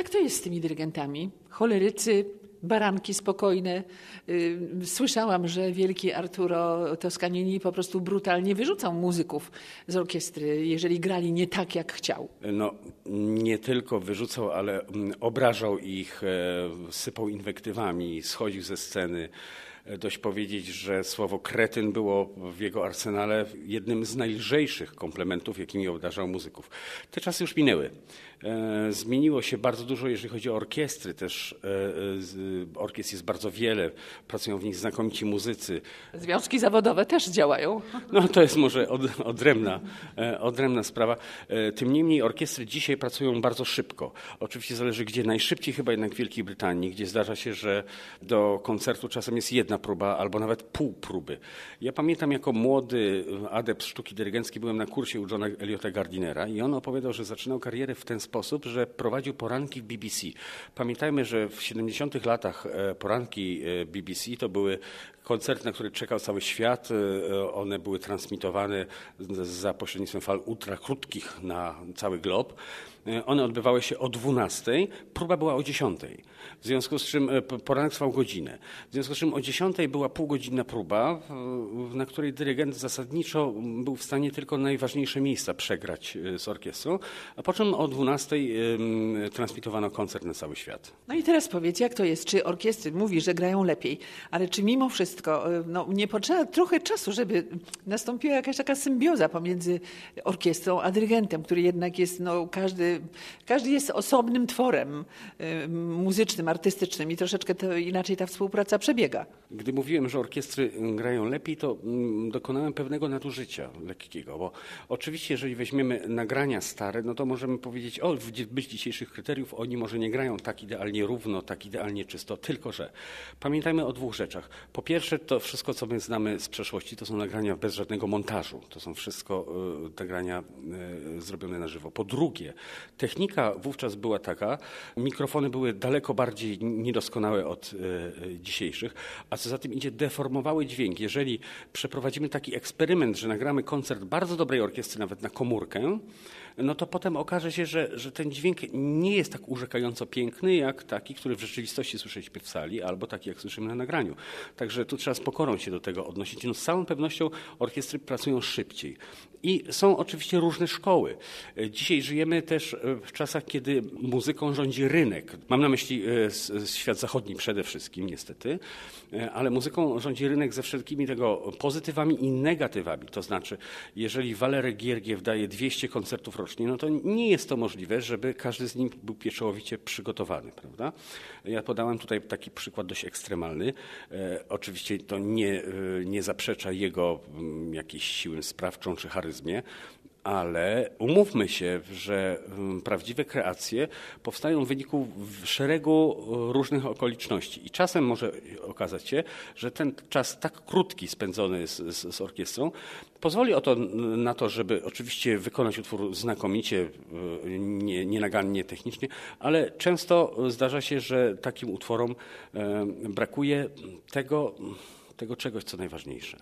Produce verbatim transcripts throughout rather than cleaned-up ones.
Jak to jest z tymi dyrygentami? Cholerycy, baranki spokojne. Słyszałam, że wielki Arturo Toscanini po prostu brutalnie wyrzucał muzyków z orkiestry, jeżeli grali nie tak, jak chciał. No, nie tylko wyrzucał, ale obrażał ich, sypał inwektywami, schodził ze sceny. Dość powiedzieć, że słowo kretyn było w jego arsenale jednym z najlżejszych komplementów, jakimi obdarzał muzyków. Te czasy już minęły. Zmieniło się bardzo dużo, jeżeli chodzi o orkiestry. Też orkiestr jest bardzo wiele, pracują w nich znakomici muzycy. Związki zawodowe też działają. No to jest może od, odrębna, odrębna sprawa. Tym niemniej orkiestry dzisiaj pracują bardzo szybko. Oczywiście zależy gdzie. Najszybciej chyba jednak w Wielkiej Brytanii, gdzie zdarza się, że do koncertu czasem jest jedna próba albo nawet pół próby. Ja pamiętam jako młody adept sztuki dyrygenckiej byłem na kursie u Johna Eliota Gardinera i on opowiadał, że zaczynał karierę w ten sposób, że prowadził poranki w B B C. Pamiętajmy, że w siedemdziesiątych latach poranki B B C to były koncerty, na które czekał cały świat. One były transmitowane za pośrednictwem fal ultrakrótkich na cały glob. One odbywały się o dwunastej, próba była o dziesiątej. W związku z czym poranek trwał godzinę. W związku z czym o dziesiątej była półgodzinna próba, na której dyrygent zasadniczo był w stanie tylko najważniejsze miejsca przegrać z orkiestrą, a po czym o dwunastej transmitowano koncert na cały świat. No i teraz powiedz, jak to jest? Czy orkiestry, mówi, że grają lepiej, ale czy mimo wszystko no, nie potrzeba trochę czasu, żeby nastąpiła jakaś taka symbioza pomiędzy orkiestrą a dyrygentem, który jednak jest, no każdy Każdy jest osobnym tworem muzycznym, artystycznym i troszeczkę to inaczej ta współpraca przebiega. Gdy mówiłem, że orkiestry grają lepiej, to dokonałem pewnego nadużycia lekkiego, bo oczywiście jeżeli weźmiemy nagrania stare, no to możemy powiedzieć, o, być dzisiejszych kryteriów oni może nie grają tak idealnie równo, tak idealnie czysto, tylko że pamiętajmy o dwóch rzeczach. Po pierwsze, to wszystko, co my znamy z przeszłości, to są nagrania bez żadnego montażu. To są wszystko y, nagrania y, zrobione na żywo. Po drugie, technika wówczas była taka, mikrofony były daleko bardziej niedoskonałe od y, dzisiejszych, a co za tym idzie, deformowały dźwięk. Jeżeli przeprowadzimy taki eksperyment, że nagramy koncert bardzo dobrej orkiestry, nawet na komórkę, no to potem okaże się, że, że ten dźwięk nie jest tak urzekająco piękny, jak taki, który w rzeczywistości słyszeliśmy w sali, albo taki, jak słyszymy na nagraniu. Także tu trzeba z pokorą się do tego odnosić. No z całą pewnością orkiestry pracują szybciej. I są oczywiście różne szkoły. Dzisiaj żyjemy też w czasach, kiedy muzyką rządzi rynek. Mam na myśli świat zachodni przede wszystkim, niestety, ale muzyką rządzi rynek ze wszelkimi tego pozytywami i negatywami. To znaczy, jeżeli Walerek Giergiew daje dwieście koncertów rocznie, no to nie jest to możliwe, żeby każdy z nich był pieczołowicie przygotowany, prawda? Ja podałem tutaj taki przykład dość ekstremalny. E, oczywiście to nie, nie zaprzecza jego m, jakiejś siły sprawczą czy charyzmie, ale umówmy się, że prawdziwe kreacje powstają w wyniku szeregu różnych okoliczności. I czasem może okazać się, że ten czas tak krótki spędzony z, z, z orkiestrą pozwoli o to, na to, żeby oczywiście wykonać utwór znakomicie, nie, nienagannie technicznie, ale często zdarza się, że takim utworom brakuje tego, tego czegoś, co najważniejsze.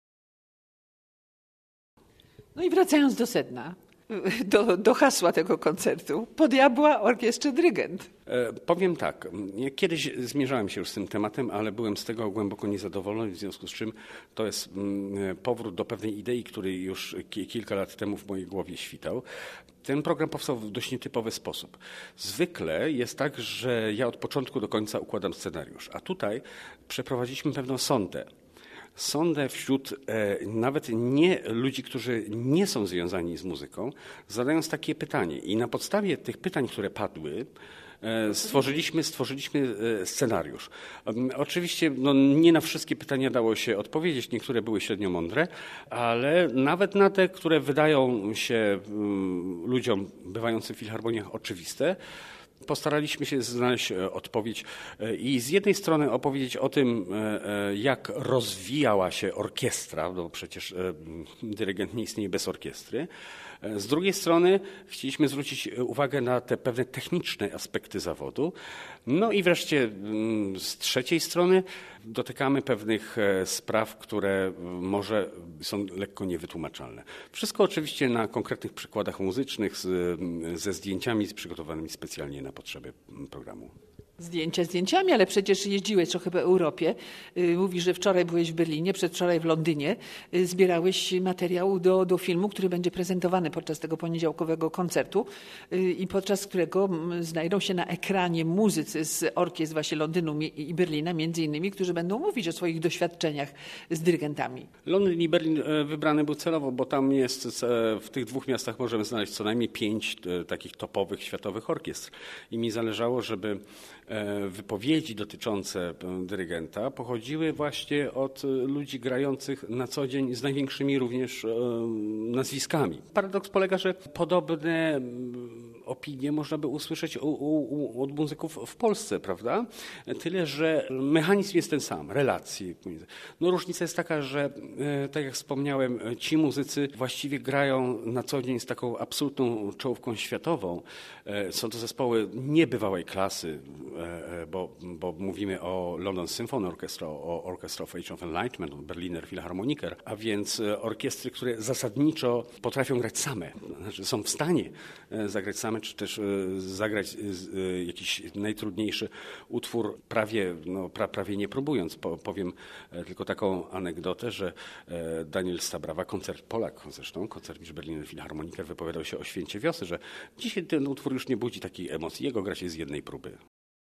No i wracając do sedna, do, do hasła tego koncertu, po diabła orkiestrze dyrygent. E, powiem tak, ja kiedyś zmierzałem się już z tym tematem, ale byłem z tego głęboko niezadowolony, w związku z czym to jest mm, powrót do pewnej idei, który już ki- kilka lat temu w mojej głowie świtał. Ten program powstał w dość nietypowy sposób. Zwykle jest tak, że ja od początku do końca układam scenariusz, a tutaj przeprowadziliśmy pewną sondę. Sondę wśród e, nawet nie ludzi, którzy nie są związani z muzyką, zadając takie pytanie. I na podstawie tych pytań, które padły, e, stworzyliśmy, stworzyliśmy e, scenariusz. E, oczywiście no, nie na wszystkie pytania dało się odpowiedzieć, niektóre były średnio mądre, ale nawet na te, które wydają się um, ludziom bywającym w filharmoniach oczywiste, postaraliśmy się znaleźć odpowiedź i z jednej strony opowiedzieć o tym, jak rozwijała się orkiestra, bo przecież dyrygent nie istnieje bez orkiestry, Z drugiej strony chcieliśmy zwrócić uwagę na te pewne techniczne aspekty zawodu. No i wreszcie z trzeciej strony dotykamy pewnych spraw, które może są lekko niewytłumaczalne. Wszystko oczywiście na konkretnych przykładach muzycznych z, ze zdjęciami przygotowanymi specjalnie na potrzeby programu. Zdjęcia zdjęciami, ale przecież jeździłeś trochę po Europie. Mówisz, że wczoraj byłeś w Berlinie, przedwczoraj w Londynie. Zbierałeś materiał do, do filmu, który będzie prezentowany podczas tego poniedziałkowego koncertu i podczas którego znajdą się na ekranie muzycy z orkiestr właśnie Londynu i Berlina, między innymi, którzy będą mówić o swoich doświadczeniach z dyrygentami. Londyn i Berlin wybrany był celowo, bo tam jest, w tych dwóch miastach możemy znaleźć co najmniej pięć takich topowych światowych orkiestr. I mi zależało, żeby wypowiedzi dotyczące dyrygenta pochodziły właśnie od ludzi grających na co dzień z największymi również nazwiskami. Paradoks polega, że podobne opinie można by usłyszeć u, u, od muzyków w Polsce, prawda? Tyle, że mechanizm jest ten sam, relacje. No różnica jest taka, że tak jak wspomniałem, ci muzycy właściwie grają na co dzień z taką absolutną czołówką światową. Są to zespoły niebywałej klasy, bo, bo mówimy o London Symphony Orchestra, o Orchestra of Age of Enlightenment, o Berliner Philharmoniker, a więc orkiestry, które zasadniczo potrafią grać same, znaczy są w stanie zagrać same, czy też zagrać jakiś najtrudniejszy utwór prawie, no, pra, prawie nie próbując. Powiem tylko taką anegdotę, że Daniel Stabrawa, koncert Polak zresztą, koncert Berliner Philharmoniker, wypowiadał się o Święcie Wiosny, że dzisiaj ten utwór już nie budzi takiej emocji. Jego gra się z jednej próby.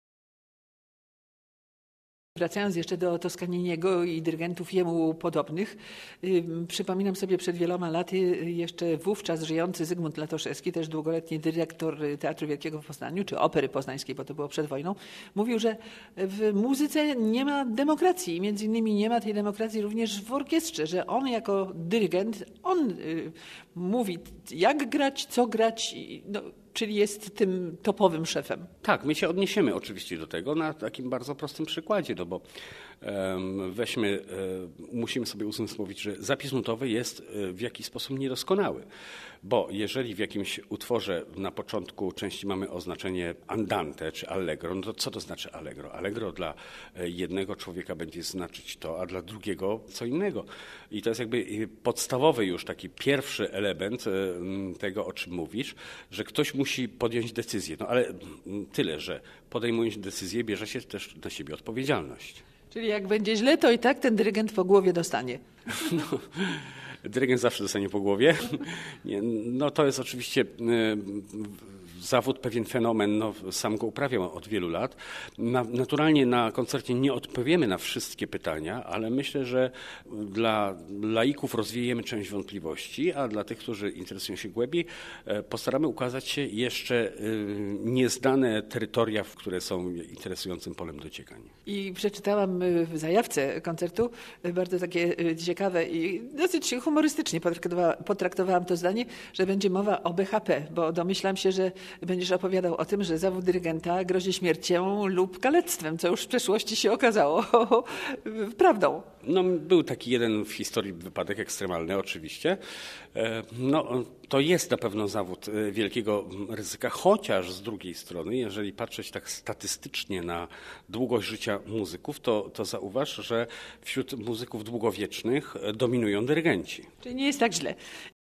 Wracając jeszcze do Toscaniniego i dyrygentów jemu podobnych, yy, przypominam sobie przed wieloma laty jeszcze wówczas żyjący Zygmunt Latoszewski, też długoletni dyrektor Teatru Wielkiego w Poznaniu, czy Opery Poznańskiej, bo to było przed wojną, mówił, że w muzyce nie ma demokracji i między innymi nie ma tej demokracji również w orkiestrze, że on jako dyrygent, on yy, mówi jak grać, co grać, no, czyli jest tym topowym szefem. Tak, my się odniesiemy oczywiście do tego na takim bardzo prostym przykładzie, no bo um, weźmy, um, musimy sobie uzmysłowić, że zapis nutowy jest w jakiś sposób niedoskonały, bo jeżeli w jakimś utworze na początku części mamy oznaczenie andante czy allegro, no to co to znaczy allegro? Allegro dla jednego człowieka będzie znaczyć to, a dla drugiego co innego. I to jest jakby podstawowy już taki pierwszy element tego, o czym mówisz, że ktoś musi podjąć decyzję. No ale tyle, że podejmując decyzję, bierze się też na siebie odpowiedzialność. Czyli jak będzie źle, to i tak ten dyrygent po głowie dostanie. No, dyrygent zawsze dostanie po głowie. Nie, no to jest oczywiście zawód, pewien fenomen, no, sam go uprawiam od wielu lat. Na, naturalnie na koncercie nie odpowiemy na wszystkie pytania, ale myślę, że dla laików rozwiejemy część wątpliwości, a dla tych, którzy interesują się głębiej, postaramy ukazać się jeszcze nieznane terytoria, które są interesującym polem dociekań. I przeczytałam w zajawce koncertu bardzo takie ciekawe i dosyć humorystycznie potraktowałam to zdanie, że będzie mowa o B H P, bo domyślam się, że będziesz opowiadał o tym, że zawód dyrygenta grozi śmiercią lub kalectwem, co już w przeszłości się okazało prawdą. No, był taki jeden w historii wypadek ekstremalny oczywiście. No, to jest na pewno zawód wielkiego ryzyka, chociaż z drugiej strony, jeżeli patrzeć tak statystycznie na długość życia muzyków, to, to zauważ, że wśród muzyków długowiecznych dominują dyrygenci. Czyli nie jest tak źle.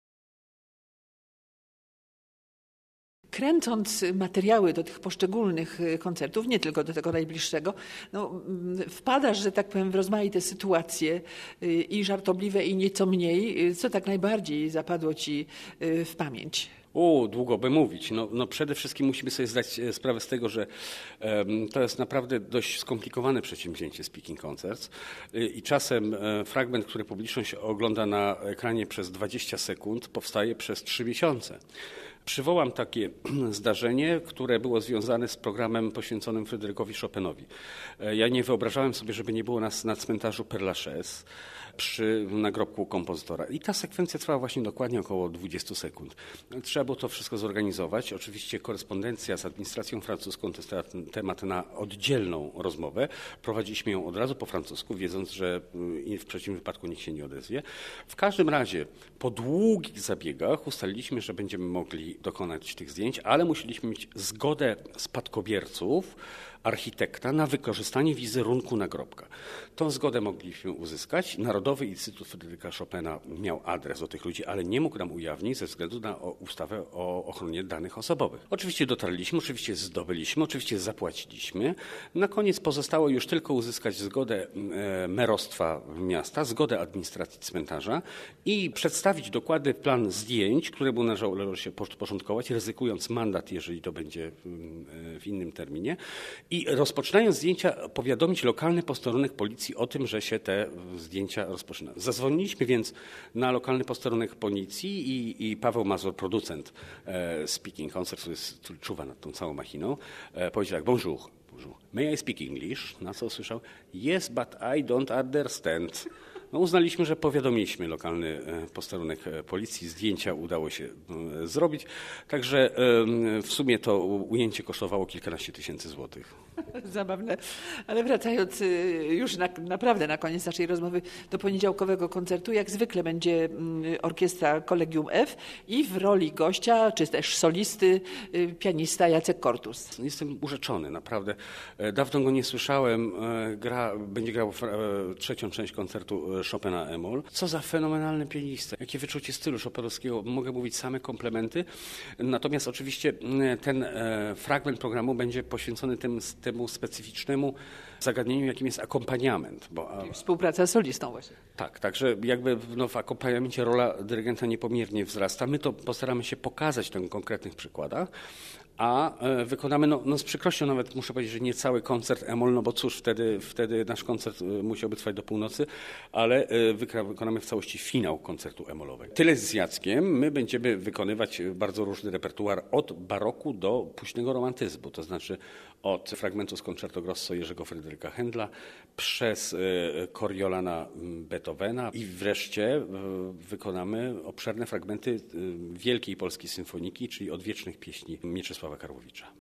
Kręcąc materiały do tych poszczególnych koncertów, nie tylko do tego najbliższego, no, wpadasz, że tak powiem, w rozmaite sytuacje i żartobliwe, i nieco mniej. Co tak najbardziej zapadło ci w pamięć? U, długo by mówić. No, no przede wszystkim musimy sobie zdać sprawę z tego, że um, to jest naprawdę dość skomplikowane przedsięwzięcie Speaking Concerts i czasem e, fragment, który publiczność ogląda na ekranie przez dwadzieścia sekund, powstaje przez trzy miesiące. Przywołam takie zdarzenie, które było związane z programem poświęconym Fryderykowi Chopinowi. Ja nie wyobrażałem sobie, żeby nie było nas na cmentarzu Père Lachaise. przy nagrobku kompozytora. I ta sekwencja trwała właśnie dokładnie około dwadzieścia sekund. Trzeba było to wszystko zorganizować. Oczywiście korespondencja z administracją francuską to jest temat na oddzielną rozmowę. Prowadziliśmy ją od razu po francusku, wiedząc, że w przeciwnym wypadku nikt się nie odezwie. W każdym razie po długich zabiegach ustaliliśmy, że będziemy mogli dokonać tych zdjęć, ale musieliśmy mieć zgodę spadkobierców architekta na wykorzystanie wizerunku nagrobka. Tą zgodę mogliśmy uzyskać. Narodowy Instytut Fryderyka Chopina miał adres do tych ludzi, ale nie mógł nam ujawnić ze względu na ustawę o ochronie danych osobowych. Oczywiście dotarliśmy, oczywiście zdobyliśmy, oczywiście zapłaciliśmy. Na koniec pozostało już tylko uzyskać zgodę merostwa miasta, zgodę administracji cmentarza i przedstawić dokładny plan zdjęć, któremu należało się podporządkować, ryzykując mandat, jeżeli to będzie w innym terminie. I rozpoczynając zdjęcia, powiadomić lokalny posterunek policji o tym, że się te zdjęcia rozpoczynają. Zadzwoniliśmy więc na lokalny posterunek policji i, i Paweł Mazur, producent e, Speaking Concert, który, jest, który czuwa nad tą całą machiną, e, powiedział tak: bonjour, bonjour, may I speak English? Na co usłyszał: yes, but I don't understand. No, uznaliśmy, że powiadomiliśmy lokalny posterunek policji, zdjęcia udało się zrobić, także w sumie to ujęcie kosztowało kilkanaście tysięcy złotych. Zabawne, ale wracając już na, naprawdę na koniec naszej rozmowy do poniedziałkowego koncertu, jak zwykle będzie orkiestra Collegium F i w roli gościa, czy też solisty, pianista Jacek Kortus. Jestem urzeczony, naprawdę. Dawno go nie słyszałem. Gra, będzie grał trzecią część koncertu Chopina e-moll. Co za fenomenalny pianista. Jakie wyczucie stylu chopinowskiego. Mogę mówić same komplementy. Natomiast oczywiście ten fragment programu będzie poświęcony tym, temu specyficznemu zagadnieniu, jakim jest akompaniament. Bo, współpraca z solistą właśnie. Tak, także jakby no, w akompaniamencie rola dyrygenta niepomiernie wzrasta. My to postaramy się pokazać na konkretnych przykładach, a wykonamy, no, no z przykrością nawet muszę powiedzieć, że nie cały koncert e-moll, no bo cóż, wtedy, wtedy nasz koncert musiałby trwać do północy, ale wykonamy w całości finał koncertu e-mollowego. Tyle z Jackiem. My będziemy wykonywać bardzo różny repertuar od baroku do późnego romantyzmu, to znaczy od fragmentu z Concerto Grosso Jerzego Fryderyka Händla przez Coriolana Beethovena i wreszcie wykonamy obszerne fragmenty Wielkiej Polskiej Symfoniki, czyli odwiecznych pieśni Mieczysława Karłowicza.